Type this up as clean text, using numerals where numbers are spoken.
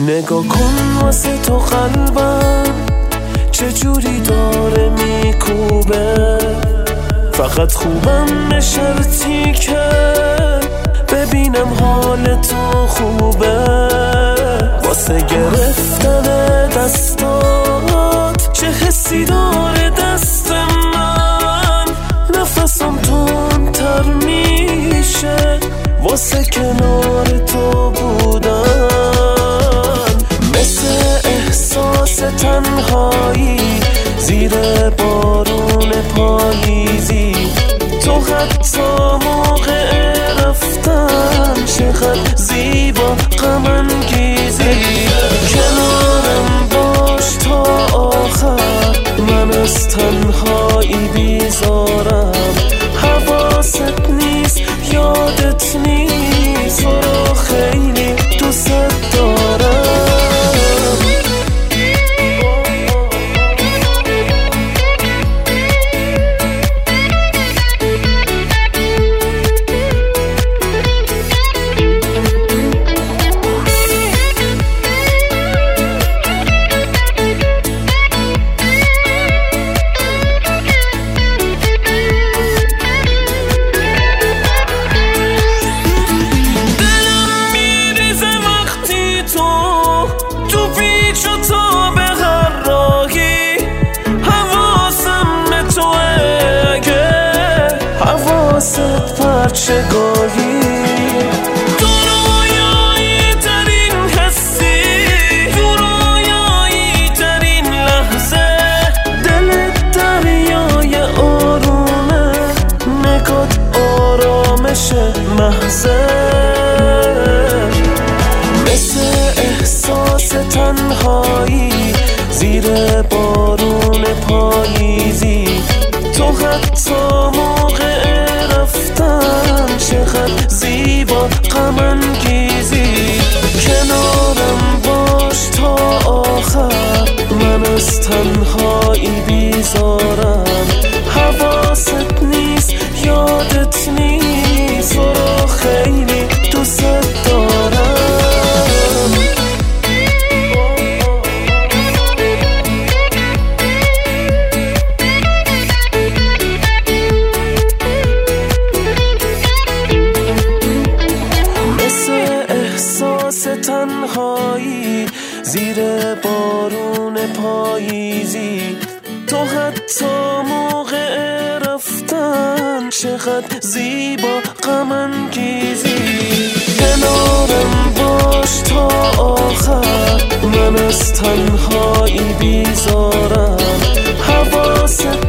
نگاه کن واسه تو قلبم چجوری داره میکوبه، فقط خوبم شرطی که ببینم حال تو خوبه. واسه گرفتن دستات چه حسی داره دست من، نفسم تندتر میشه واسه کنار تو بودن. مثل احساس تنهایی زیر بارون پاییزی، تو حتی موقع رفتن چقدر زیبا غم انگیزی. کنارم باش تا آخر، من از تنهایی بیزارم. حواست نیست یادت نیست تو رو خیلی دوست دارم. پرچگاهی تو رویایی ترین حسی، تو رویایی ترین لحظه. دلت دریای آرومه، نگات آرامش محضه. مثل احساس تنهایی زیر بارون پاییزی، تو حتی موقع رفتن چقدر زیبا غم انگیزی. کنارم باش تا آخر، من از تنهایی بیزارم. حواست نیست یادت نیست تو رو خیلی دوست دارم. تنهایی زیر بارون پاییزی، تو حتی موقع رفتن چقدر زیبا غم انگیزی. کنارم باش تا آخر، من از تنهایی بیزارم. حواست